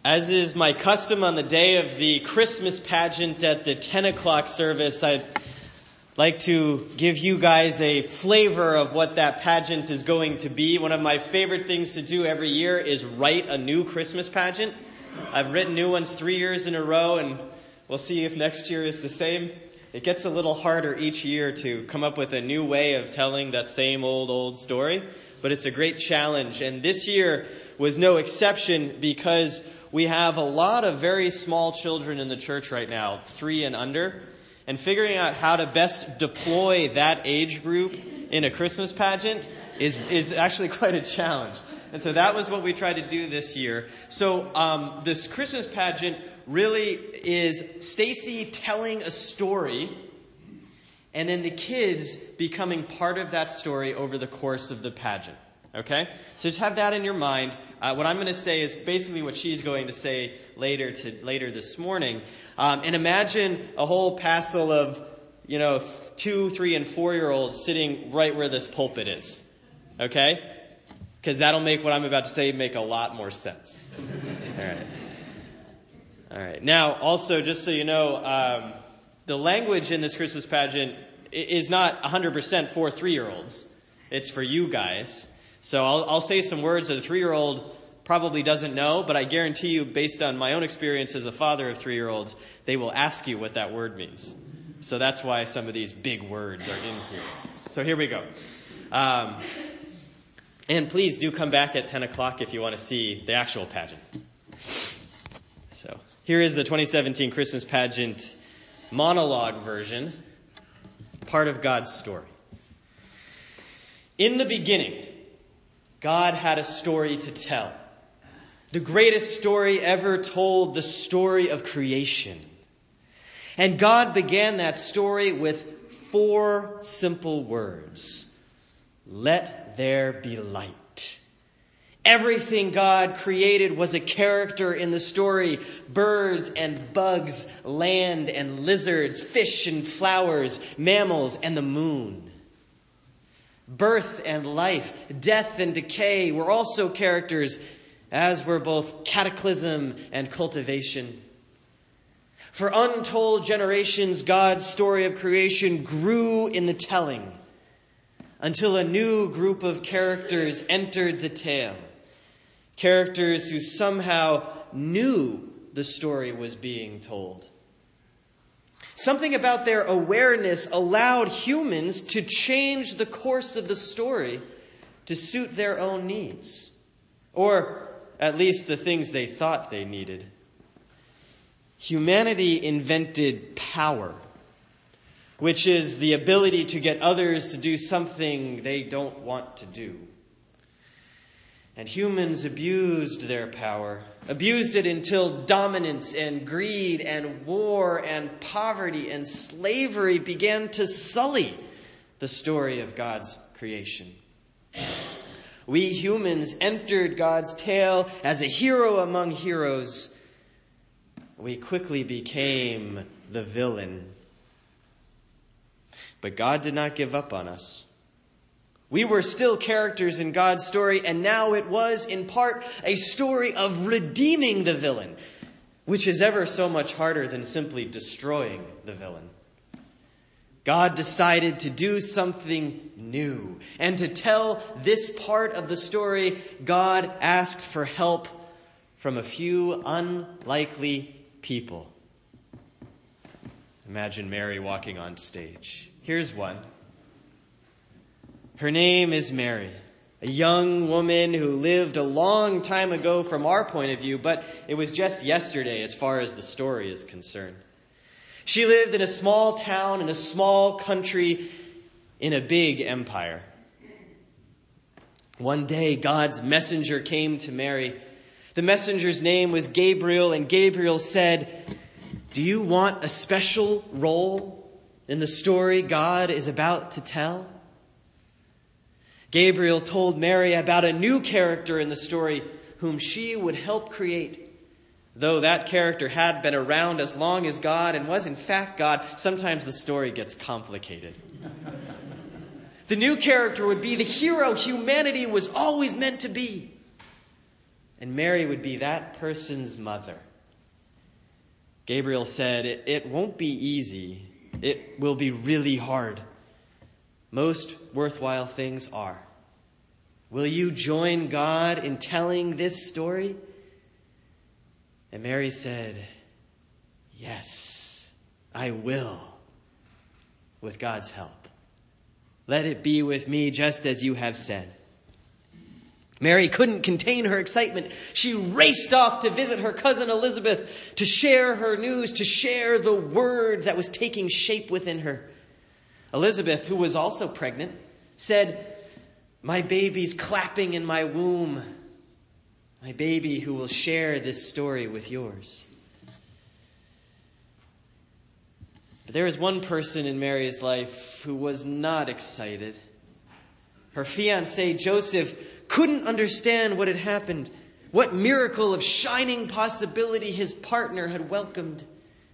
As is my custom on the day of the Christmas pageant at the 10 o'clock service, I'd like to give you guys a flavor of what that pageant is going to be. One of my favorite things to do every year is write a new Christmas pageant. I've written new ones 3 years in a row, and we'll see if next year is the same. It gets a little harder each year to come up with a new way of telling that same old story, but it's a great challenge. And this year was no exception because we have a lot of very small children in the church right now, 3 and under, and figuring out how to best deploy that age group in a Christmas pageant is actually quite a challenge. And so that was what we tried to do this year. So this Christmas pageant really is Stacy telling a story and then the kids becoming part of that story over the course of the pageant. Okay? So just have that in your mind. What I'm going to say is basically what she's going to say later this morning. And imagine a whole passel of, 2, 3, and 4-year-olds sitting right where this pulpit is. Okay? Because that'll make what I'm about to say make a lot more sense. All right. Now, also, just so you know, the language in this Christmas pageant is not 100% for 3-year-olds. It's for you guys. So I'll say some words that a 3-year-old probably doesn't know, but I guarantee you, based on my own experience as a father of 3-year-olds, they will ask you what that word means. So that's why some of these big words are in here. So here we go. And please do come back at 10 o'clock if you want to see the actual pageant. So here is the 2017 Christmas pageant monologue version, part of God's story. In the beginning, God had a story to tell. The greatest story ever told, the story of creation. And God began that story with 4 simple words. Let there be light. Everything God created was a character in the story. Birds and bugs, land and lizards, fish and flowers, mammals and the moon. Birth and life, death and decay were also characters, as were both cataclysm and cultivation. For untold generations, God's story of creation grew in the telling until a new group of characters entered the tale. Characters who somehow knew the story was being told. Something about their awareness allowed humans to change the course of the story to suit their own needs. Or at least the things they thought they needed. Humanity invented power, which is the ability to get others to do something they don't want to do. And humans abused their power, abused it until dominance and greed and war and poverty and slavery began to sully the story of God's creation. We humans entered God's tale as a hero among heroes. We quickly became the villain. But God did not give up on us. We were still characters in God's story, and now it was, in part, a story of redeeming the villain, which is ever so much harder than simply destroying the villain. God decided to do something new, and to tell this part of the story, God asked for help from a few unlikely people. Imagine Mary walking on stage. Here's one. Her name is Mary, a young woman who lived a long time ago from our point of view, but it was just yesterday as far as the story is concerned. She lived in a small town in a small country in a big empire. One day, God's messenger came to Mary. The messenger's name was Gabriel, and Gabriel said, "Do you want a special role in the story God is about to tell?" Gabriel told Mary about a new character in the story whom she would help create. Though that character had been around as long as God and was in fact God, sometimes the story gets complicated. The new character would be the hero humanity was always meant to be. and Mary would be that person's mother. Gabriel said, it won't be easy. It will be really hard. Most worthwhile things are. Will you join God in telling this story? And Mary said, yes, I will, with God's help. Let it be with me just as you have said. Mary couldn't contain her excitement. She raced off to visit her cousin Elizabeth, to share her news, to share the word that was taking shape within her. Elizabeth, who was also pregnant, said, my baby's clapping in my womb. My baby who will share this story with yours. But there was one person in Mary's life who was not excited. Her fiancé, Joseph, couldn't understand what had happened, what miracle of shining possibility his partner had welcomed.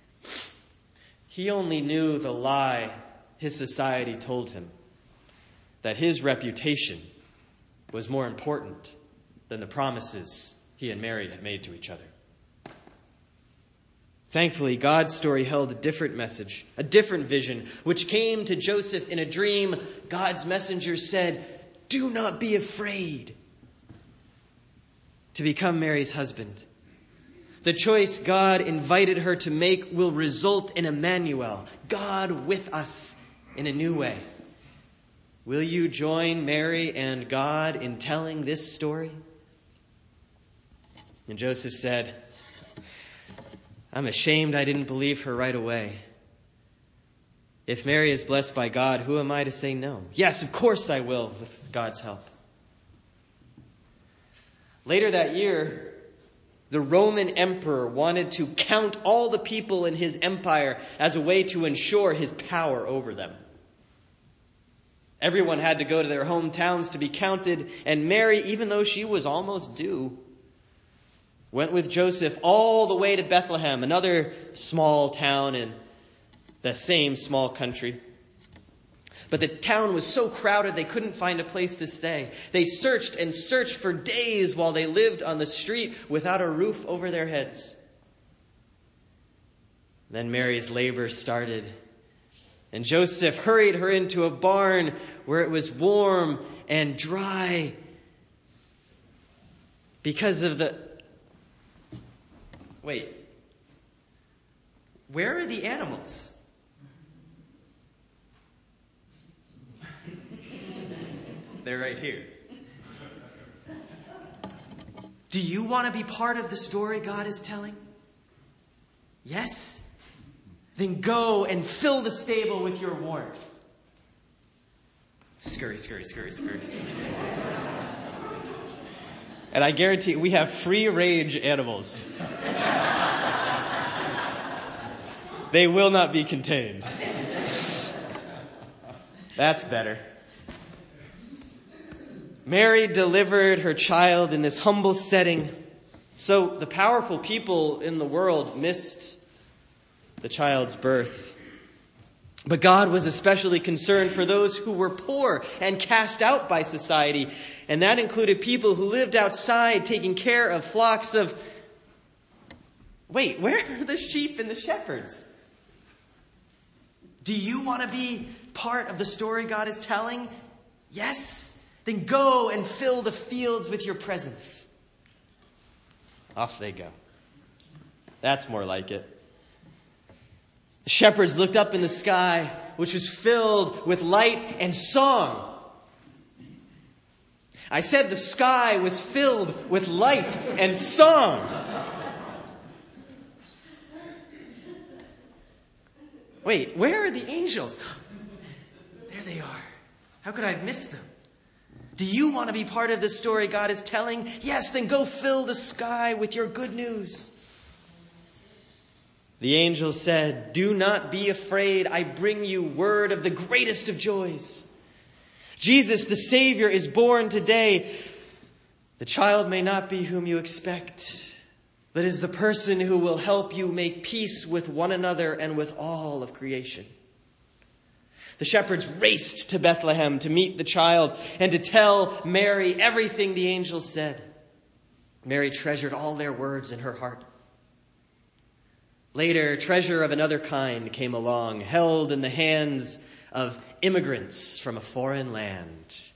He only knew the lie his society told him, that his reputation was more important than the promises he and Mary had made to each other. Thankfully, God's story held a different message, a different vision, which came to Joseph in a dream. God's messenger said, do not be afraid to become Mary's husband. The choice God invited her to make will result in Emmanuel, God with us in a new way. Will you join Mary and God in telling this story? And Joseph said, I'm ashamed I didn't believe her right away. If Mary is blessed by God, who am I to say no? Yes, of course I will, with God's help. Later that year, the Roman emperor wanted to count all the people in his empire as a way to ensure his power over them. Everyone had to go to their hometowns to be counted, and Mary, even though she was almost due, went with Joseph all the way to Bethlehem, another small town in the same small country. But the town was so crowded they couldn't find a place to stay. They searched and searched for days while they lived on the street without a roof over their heads. Then Mary's labor started, and Joseph hurried her into a barn where it was warm and dry because of the... Wait. Where are the animals? They're right here. Do you want to be part of the story God is telling? Yes? Then go and fill the stable with your warmth. Scurry, scurry, scurry, scurry. And I guarantee we have free-range animals. They will not be contained. That's better. Mary delivered her child in this humble setting. So the powerful people in the world missed the child's birth. But God was especially concerned for those who were poor and cast out by society. And that included people who lived outside taking care of flocks of... Wait, where are the sheep and the shepherds? Do you want to be part of the story God is telling? Yes? Then go and fill the fields with your presence. Off they go. That's more like it. The shepherds looked up in the sky, which was filled with light and song. I said the sky was filled with light and song. Wait, where are the angels? There they are. How could I have missed them? Do you want to be part of the story God is telling? Yes, then go fill the sky with your good news. The angel said, do not be afraid. I bring you word of the greatest of joys. Jesus, the Savior, is born today. The child may not be whom you expect, but is the person who will help you make peace with one another and with all of creation. The shepherds raced to Bethlehem to meet the child and to tell Mary everything the angel said. Mary treasured all their words in her heart. Later, treasure of another kind came along, held in the hands of immigrants from a foreign land.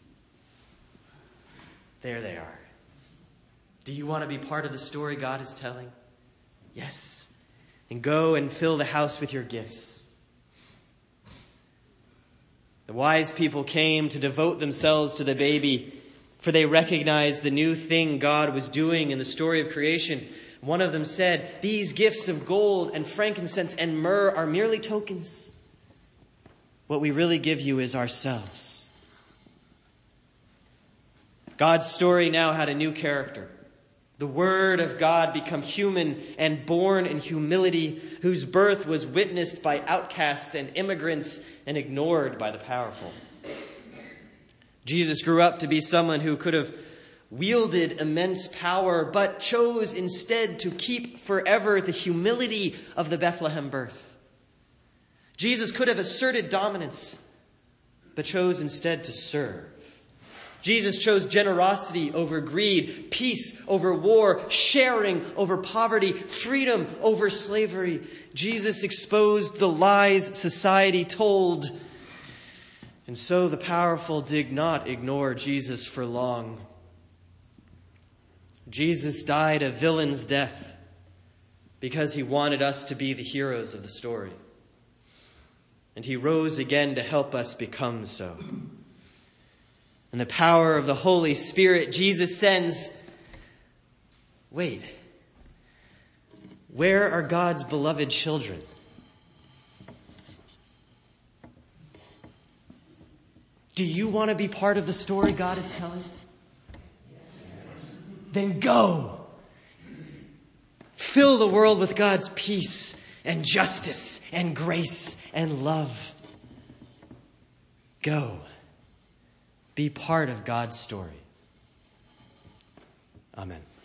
There they are. Do you want to be part of the story God is telling? Yes. And go and fill the house with your gifts. The wise people came to devote themselves to the baby, for they recognized the new thing God was doing in the story of creation. One of them said, "These gifts of gold and frankincense and myrrh are merely tokens. What we really give you is ourselves." God's story now had a new character. The Word of God become human and born in humility, whose birth was witnessed by outcasts and immigrants and ignored by the powerful. Jesus grew up to be someone who could have wielded immense power, but chose instead to keep forever the humility of the Bethlehem birth. Jesus could have asserted dominance, but chose instead to serve. Jesus chose generosity over greed, peace over war, sharing over poverty, freedom over slavery. Jesus exposed the lies society told. And so the powerful did not ignore Jesus for long. Jesus died a villain's death because he wanted us to be the heroes of the story. And he rose again to help us become so. In the power of the Holy Spirit, Jesus sends, wait, where are God's beloved children? Do you want to be part of the story God is telling? Then go. Fill the world with God's peace and justice and grace and love. Go. Be part of God's story. Amen.